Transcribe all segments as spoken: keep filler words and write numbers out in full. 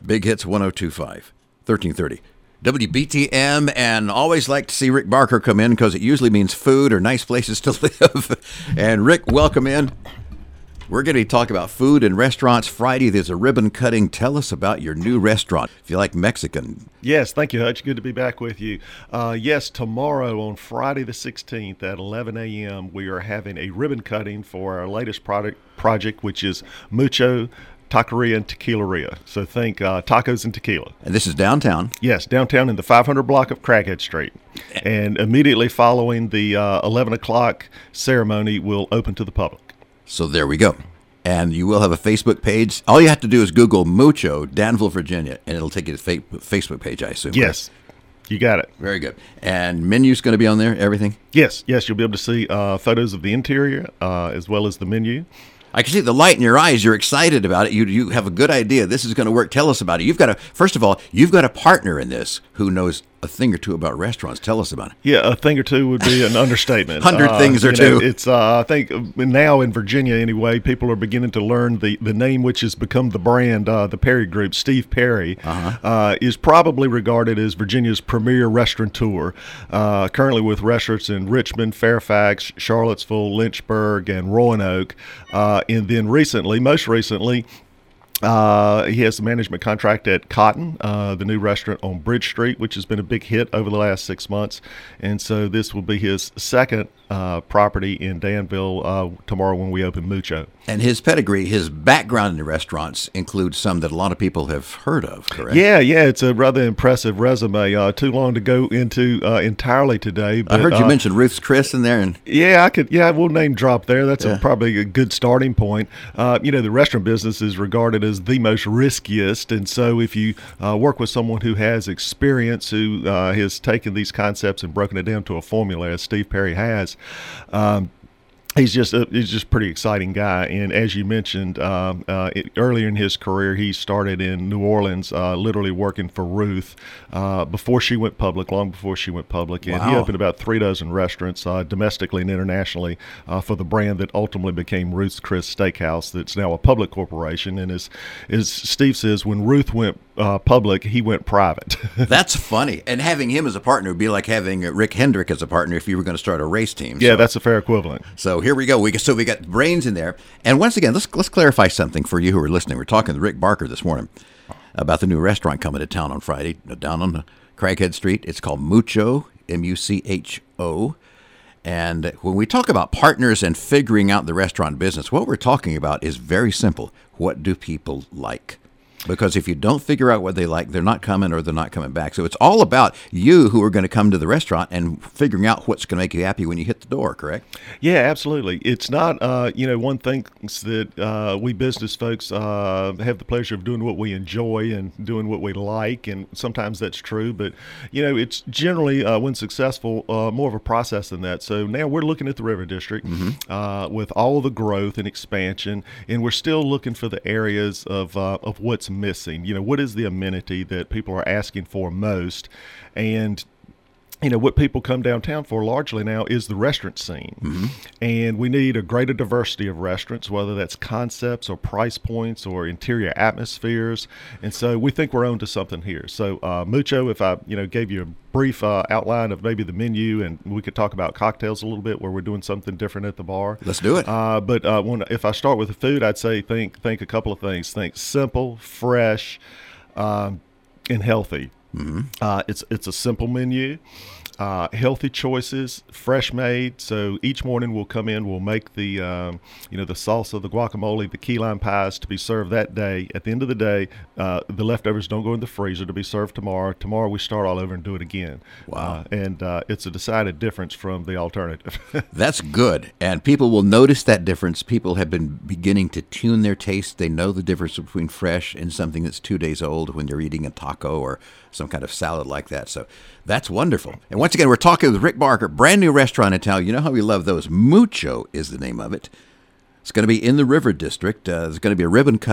Big Hits one oh two point five, thirteen thirty. W B T M, and always like to see Rick Barker come in because it usually means food or nice places to live. And Rick, welcome in. We're going to talk about food and restaurants. Friday, there's a ribbon cutting. Tell us about your new restaurant, if you like Mexican. Yes, thank you, Hutch. Good to be back with you. Uh, yes, tomorrow on Friday the sixteenth at eleven a.m., we are having a ribbon cutting for our latest product project, which is Mucho Taqueria and Tequileria. So think uh, tacos and tequila. And this is downtown? Yes, downtown in the five hundred block of Craighead Street. And immediately following the uh, eleven o'clock ceremony, we'll open to the public. So there we go. And you will have a Facebook page. All you have to do is Google Mucho, Danville, Virginia, and it'll take you to the fa- Facebook page, I assume. Yes, right? You got it. Very good. And menu's going to be on there, everything? Yes, yes. You'll be able to see uh, photos of the interior uh, as well as the menu. I can see the light in your eyes. You're excited about it. You you have a good idea. This is going to work. Tell us about it. You've got a, first of all, you've got a partner in this who knows a thing or two about restaurants. Tell us about it. Yeah, a thing or two would be an understatement. Hundred uh, things or know, two. It's uh, I think now in Virginia anyway, people are beginning to learn the, the name which has become the brand. Uh, the Perry Group, Steve Perry, uh-huh. uh, is probably regarded as Virginia's premier restaurateur. Uh, currently with restaurants in Richmond, Fairfax, Charlottesville, Lynchburg, and Roanoke, uh, and then recently, most recently. Uh, he has a management contract at Cotton, uh, the new restaurant on Bridge Street, which has been a big hit over the last six months. And so this will be his second uh, property in Danville uh, tomorrow when we open Mucho. And his pedigree, his background in the restaurants includes some that a lot of people have heard of, correct? Yeah, yeah. It's a rather impressive resume. Uh, too long to go into uh, entirely today. But, I heard you uh, mention Ruth's Chris in there. And Yeah, I could. Yeah, we'll name drop there. That's yeah. a, probably a good starting point. Uh, you know, the restaurant business is regarded as the most riskiest, and so if you uh, work with someone who has experience, who uh, has taken these concepts and broken it down to a formula, as Steve Perry has, um, He's just a, he's just a pretty exciting guy, and as you mentioned, um, uh, it, earlier in his career, he started in New Orleans, uh, literally working for Ruth uh, before she went public, long before she went public, and wow. he opened about three dozen restaurants uh, domestically and internationally uh, for the brand that ultimately became Ruth's Chris Steakhouse. That's now a public corporation, and as as Steve says, when Ruth went uh, public, he went private. That's funny, and having him as a partner would be like having Rick Hendrick as a partner if you were going to start a race team. Yeah, so. that's a fair equivalent. So here we go. We so we got brains in there, and once again, let's let's clarify something for you who are listening. We're talking to Rick Barker this morning about the new restaurant coming to town on Friday, down on Craighead Street. It's called Mucho, M U C H O. And when we talk about partners and figuring out the restaurant business, what we're talking about is very simple. What do people like? Because if you don't figure out what they like, they're not coming or they're not coming back. So it's all about you who are going to come to the restaurant and figuring out what's going to make you happy when you hit the door, correct? Yeah, absolutely. It's not, uh, you know, one thing that uh, we business folks uh, have the pleasure of doing what we enjoy and doing what we like, and sometimes that's true. But, you know, it's generally, uh, when successful, uh, more of a process than that. So now we're looking at the River District mm-hmm. uh, with all of the growth and expansion, and we're still looking for the areas of uh, of what's missing. You know, what is the amenity that people are asking for most? And you know, what people come downtown for largely now is the restaurant scene. Mm-hmm. And we need a greater diversity of restaurants, whether that's concepts or price points or interior atmospheres. And so we think we're on to something here. So uh, Mucho, if I, you know, gave you a brief uh, outline of maybe the menu, and we could talk about cocktails a little bit where we're doing something different at the bar. Let's do it. Uh, but uh, when, if I start with the food, I'd say think, think a couple of things. Think simple, fresh, um, and healthy. Mm-hmm. Uh, it's it's a simple menu, uh, healthy choices, fresh made. So each morning we'll come in, we'll make the um, you know the salsa, the guacamole, the key lime pies to be served that day. At the end of the day, uh, the leftovers don't go in the freezer to be served tomorrow. Tomorrow we start all over and do it again. Wow! Uh, and uh, it's a decided difference from the alternative. That's good, and people will notice that difference. People have been beginning to tune their taste. They know the difference between fresh and something that's two days old when they're eating a taco or some kind of salad like that. So that's wonderful. And once again, we're talking with Rick Barker, brand new restaurant in town. You know how we love those. Mucho is the name of it. It's going to be in the River District. Uh, there's going to be a ribbon cutting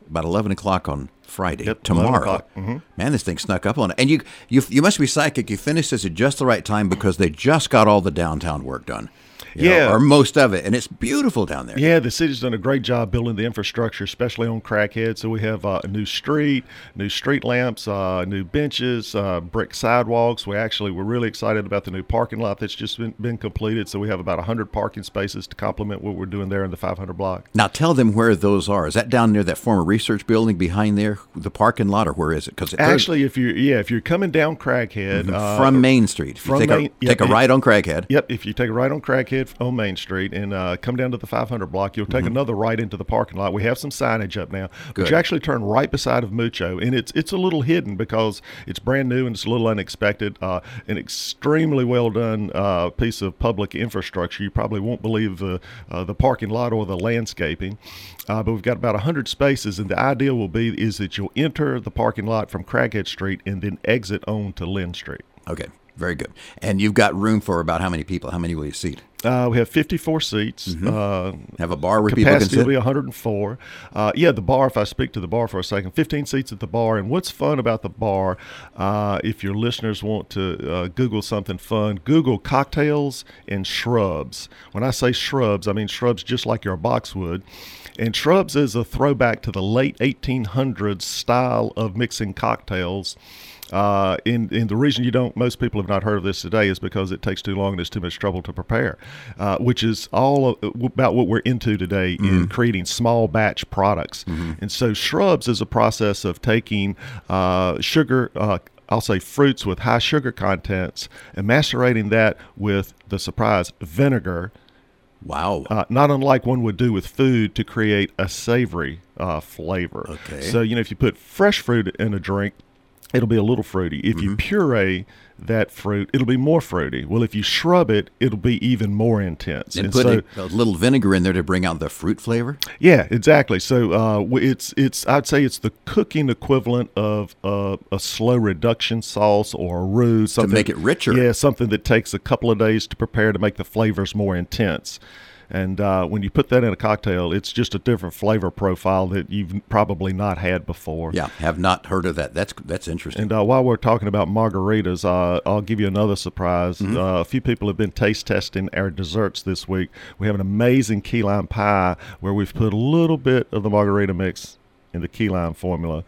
about eleven o'clock on Friday, Yep, tomorrow. Mm-hmm. Man, this thing snuck up on it. And you, you, you must be psychic. You finished this at just the right time because they just got all the downtown work done. You Yeah. know, or most of it, and it's beautiful down there. Yeah, the city's done a great job building the infrastructure, especially on Crackhead. So we have uh, a new street, new street lamps, uh, new benches, uh, brick sidewalks. We actually we're really excited about the new parking lot that's just been, been completed. So we have about one hundred parking spaces to complement what we're doing there in the five hundred block. Now tell them where those are. Is that down near that former research building behind there, the parking lot, or where is it? Because Actually, if you're yeah, if you're coming down Crackhead uh, from Main Street, if you from take, Main- a, take yeah, a ride on Crackhead. Yep, if you take a right on Crackhead on Main Street and uh, come down to the five hundred block, you'll take Mm-hmm. another right into the parking lot. We have some signage up now, Good. but you actually turn right beside of Mucho, and it's it's a little hidden because it's brand new and it's a little unexpected. Uh, an extremely well done uh, piece of public infrastructure. You probably won't believe the uh, the parking lot or the landscaping, uh, but we've got about one hundred spaces, and the idea will be is that you'll enter the parking lot from Crackhead Street and then exit on to Lynn Street. Okay, very good. And you've got room for about how many people? How many will you seat? Uh, we have fifty-four seats. Mm-hmm. Uh, Have a bar where people can Capacity will sit? be one hundred four. Uh, yeah, the bar, if I speak to the bar for a second, fifteen seats at the bar. And what's fun about the bar, uh, if your listeners want to uh, Google something fun, Google cocktails and shrubs. When I say shrubs, I mean shrubs just like your boxwood. And shrubs is a throwback to the late eighteen hundreds style of mixing cocktails. Uh, and, and the reason you don't, most people have not heard of this today is because it takes too long and it's too much trouble to prepare, uh, which is all of, about what we're into today Mm-hmm. in creating small batch products. Mm-hmm. And so shrubs is a process of taking uh, sugar, uh, I'll say fruits with high sugar contents and macerating that with the surprise vinegar, Wow. uh, not unlike one would do with food to create a savory uh, flavor. Okay. So, you know, if you put fresh fruit in a drink, it'll be a little fruity. If you puree that fruit, it'll be more fruity. Well, if you shrub it, it'll be even more intense. and And put so, a, a little vinegar in there to bring out the fruit flavor? yeah, exactly. So uh, w- it's it's I'd say it's the cooking equivalent of uh, a slow reduction sauce or a roux, something make it richer. Yeah, something that takes a couple of days to prepare to make the flavors more intense. And uh, when you put that in a cocktail, it's just a different flavor profile that you've probably not had before. Yeah, have not heard of that. That's that's interesting. And uh, while we're talking about margaritas, uh, I'll give you another surprise. Mm-hmm. Uh, a few people have been taste testing our desserts this week. We have an amazing key lime pie where we've put a little bit of the margarita mix in the key lime formula.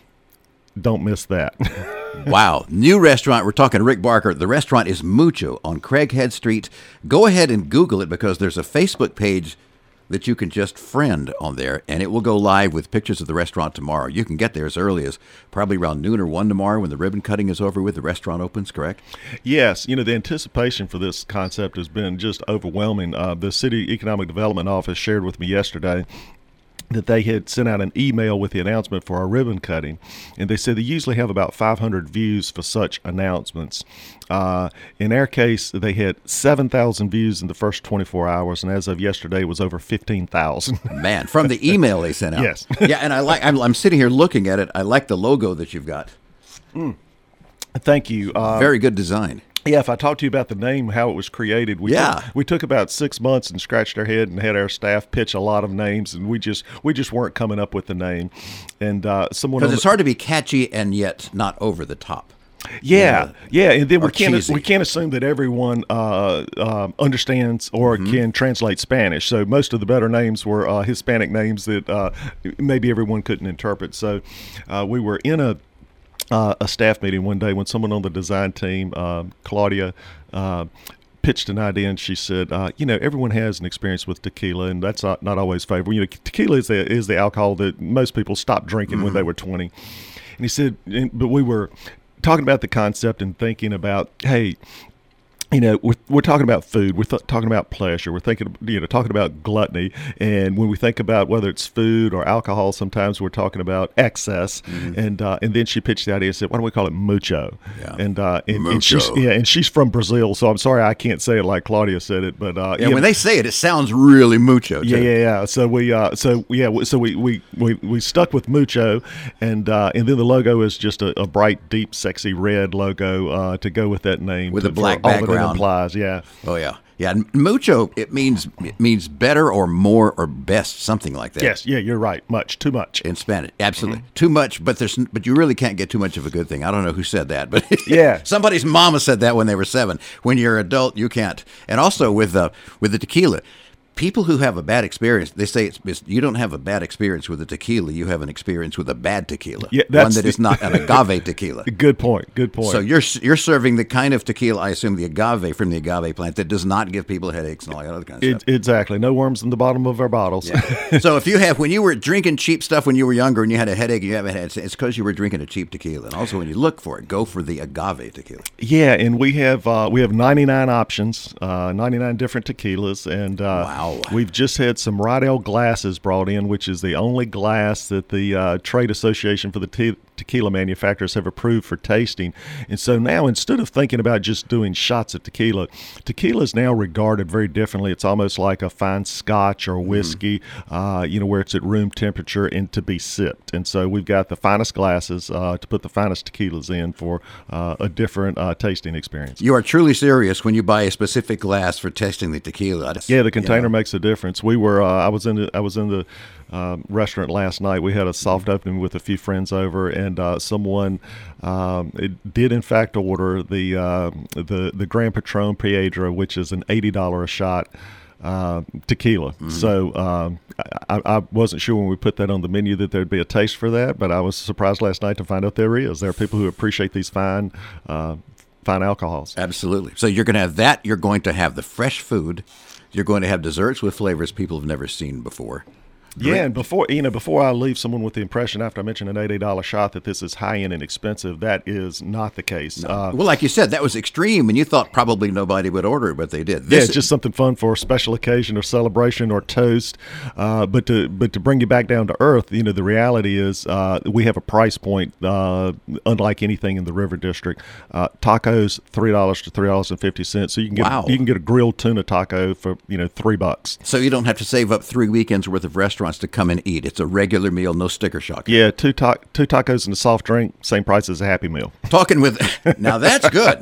Don't miss that. Wow. New restaurant. We're talking to Rick Barker. The restaurant is Mucho on Craighead Street. Go ahead and Google it because there's a Facebook page that you can just friend on there, and it will go live with pictures of the restaurant tomorrow. You can get there as early as probably around noon or one tomorrow when the ribbon cutting is over with. The restaurant opens, correct? Yes, you know, the anticipation for this concept has been just overwhelming. Uh, the City Economic Development Office shared with me yesterday that they had sent out an email with the announcement for our ribbon cutting, and they said they usually have about five hundred views for such announcements. Uh, in our case, they had seven thousand views in the first twenty-four hours, and as of yesterday, it was over fifteen thousand. Man, from the email they sent out. Yes. Yeah, and I like. I'm, I'm sitting here looking at it. I like the logo that you've got. Thank you. Uh, Very good design. Yeah, if I talk to you about the name, how it was created, we Yeah. took, we took about six months and scratched our head and had our staff pitch a lot of names, and we just we just weren't coming up with the name. And uh, someone Because on it's the- hard to be catchy and yet not over the top. Yeah, yeah, and then Or we can't cheesy. we can't assume that everyone uh, um, understands or Mm-hmm. can translate Spanish. So most of the better names were uh, Hispanic names that uh, maybe everyone couldn't interpret. So uh, we were in a uh, a staff meeting one day when someone on the design team, um, Claudia. Uh, pitched an idea, and she said, uh, you know, everyone has an experience with tequila, and that's not, not always favorable. You know, tequila is the, is the alcohol that most people stopped drinking when they were twenty. And he said, and, but we were talking about the concept and thinking about, hey, you know, we're, we're talking about food. We're th- talking about pleasure. We're thinking, you know, talking about gluttony. And when we think about whether it's food or alcohol, sometimes we're talking about excess. Mm-hmm. And uh, and then she pitched the idea and said, why don't we call it mucho? Yeah. And, uh, and, Mucho. and she's yeah, and she's from Brazil, so I'm sorry I can't say it like Claudia said it. But uh, Yeah, when they say it, it sounds really mucho. Too. yeah, yeah, yeah. So we, uh, so yeah, so we we, we, we stuck with mucho, and uh, and then the logo is just a, a bright, deep, sexy red logo uh, to go with that name With to, a black for all that it background. implies. Yeah. Oh yeah. Yeah, and mucho, it means it means better or more or best, something like that. Yes, yeah, you're right. Much, too much. In Spanish, absolutely. Mm-hmm. Too much, but there's but you really can't get too much of a good thing. I don't know who said that, but yeah. somebody's mama said that when they were seven. When you're an adult, you can't. And also with uh, with the tequila, people who have a bad experience, they say it's, it's you don't have a bad experience with a tequila, you have an experience with a bad tequila. Yeah, that's one that the, is not an agave tequila. Good point. Good point. So you're you're serving the kind of tequila, I assume, the agave from the agave plant that does not give people headaches and all that other kind of it, stuff. Exactly. No worms in the bottom of our bottles. Yeah. So if you have, when you were drinking cheap stuff when you were younger and you had a headache and you haven't had, it's because you were drinking a cheap tequila. And also when you look for it, go for the agave tequila. Yeah, and we have uh, we have ninety-nine options, uh, ninety-nine different tequilas, and uh, wow. we've just had some Rydell glasses brought in, which is the only glass that the uh, Trade Association for the te- Tequila Manufacturers have approved for tasting. And so now, instead of thinking about just doing shots of tequila, tequila is now regarded very differently. It's almost like a fine scotch or whiskey, mm-hmm. uh, you know, where it's at room temperature and to be sipped. And so we've got the finest glasses uh, to put the finest tequilas in for uh, a different uh, tasting experience. You are truly serious when you buy a specific glass for tasting the tequila. Just, yeah, the container you know. makes a difference. We were, uh, I was in the, I was in the uh, restaurant last night. We had a soft opening with a few friends over, and uh, someone um, it did in fact order the uh, the the Grand Patron Piedra, which is an eighty dollars a shot uh, tequila. Mm-hmm. So um, I, I wasn't sure when we put that on the menu that there'd be a taste for that, but I was surprised last night to find out there is. There are people who appreciate these fine. Uh, fine alcohols. Absolutely. So you're going to have that. You're going to have the fresh food. You're going to have desserts with flavors people have never seen before. Yeah, and before you know, before I leave someone with the impression after I mentioned an eighty dollars shot that this is high end and expensive, that is not the case. No. Uh, well, like you said, that was extreme, and you thought probably nobody would order it, but they did. This This yeah, it's just something fun for a special occasion or celebration or toast. Uh, but to but to bring you back down to earth, you know, the reality is uh, we have a price point uh, unlike anything in the River District. Uh, tacos three dollars to three dollars and fifty cents. So you can get wow. you can get a grilled tuna taco for you know three bucks. So you don't have to save up three weekends worth of restaurants to come and eat. It's a regular meal, no sticker shock. Yeah, two ta- two tacos and a soft drink, same price as a Happy Meal. Talking with now that's good,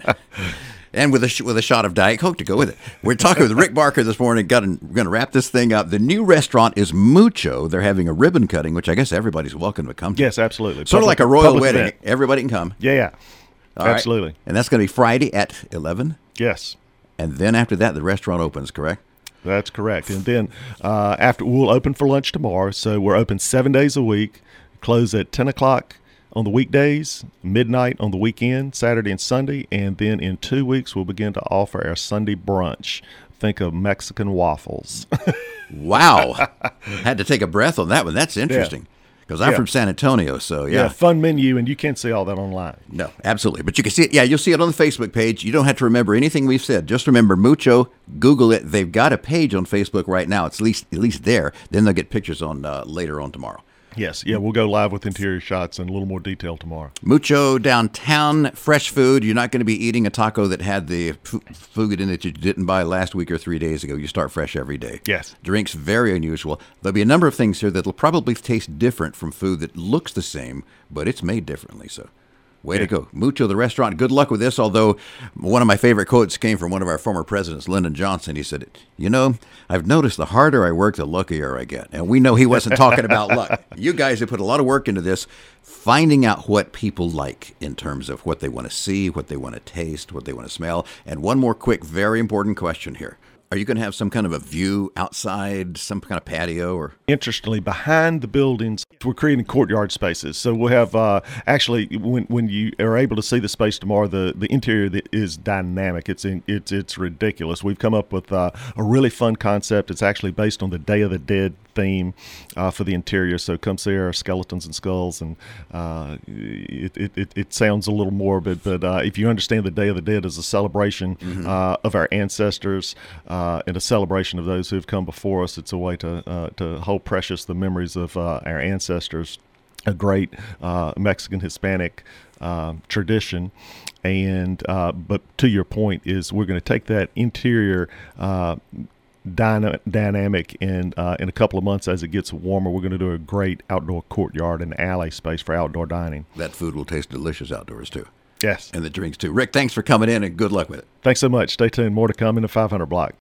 and with a sh- with a shot of Diet Coke to go with it. We're talking with Rick Barker this morning. Got we're going to wrap this thing up. The new restaurant is Mucho. They're having a ribbon cutting, which I guess everybody's welcome to come to. Yes, absolutely. Sort Public, of like a royal wedding. Event. Everybody can come. Yeah, yeah, All absolutely. Right. And that's going to be Friday at eleven. Yes. And then after that, the restaurant opens. Correct. That's correct. And then uh, after we'll open for lunch tomorrow. So we're open seven days a week, close at ten o'clock on the weekdays, midnight on the weekend, Saturday and Sunday. And then in two weeks, we'll begin to offer our Sunday brunch. Think of Mexican waffles. Wow. Had to take a breath on that one. That's interesting. Because I'm yeah. from San Antonio, so yeah. Yeah, fun menu, and you can't see all that online. No, absolutely. But you can see it. Yeah, you'll see it on the Facebook page. You don't have to remember anything we've said. Just remember Mucho. Google it. They've got a page on Facebook right now. It's at least at least there. Then they'll get pictures on uh, later on tomorrow. Yes, yeah, we'll go live with interior shots and a little more detail tomorrow. Mucho downtown, fresh food. You're not going to be eating a taco that had the f- food in it that you didn't buy last week or three days ago. You start fresh every day. Yes. Drinks, very unusual. There'll be a number of things here that'll probably taste different from food that looks the same, but it's made differently. So way yeah. to go. Mucho, the restaurant. Good luck with this, although one of my favorite quotes came from one of our former presidents, Lyndon Johnson. He said, you know, I've noticed the harder I work, the luckier I get. And we know he wasn't talking about luck. You guys have put a lot of work into this, finding out what people like in terms of what they want to see, what they want to taste, what they want to smell. And one more quick, very important question here. Are you going to have some kind of a view outside, some kind of patio? Or Interestingly, behind the buildings, we're creating courtyard spaces. So we'll have, uh, actually, when when you are able to see the space tomorrow, the, the interior is dynamic. It's in, it's it's ridiculous. We've come up with uh, a really fun concept. It's actually based on the Day of the Dead theme uh, for the interior. So come see our skeletons and skulls, and uh, it, it, it, it sounds a little morbid, but uh, if you understand the Day of the Dead as a celebration mm-hmm. uh, of our ancestors uh, and a celebration of those who have come before us, it's a way to uh, to hold precious the memories of uh, our ancestors. A great uh, Mexican Hispanic uh, tradition. And uh, but to your point is we're going to take that interior uh, Dyna- dynamic and uh, in a couple of months as it gets warmer, we're going to do a great outdoor courtyard and alley space for outdoor dining. That food will taste delicious outdoors too. Yes. And the drinks too. Rick, thanks for coming in and good luck with it. Thanks so much. Stay tuned. More to come in the five hundred block.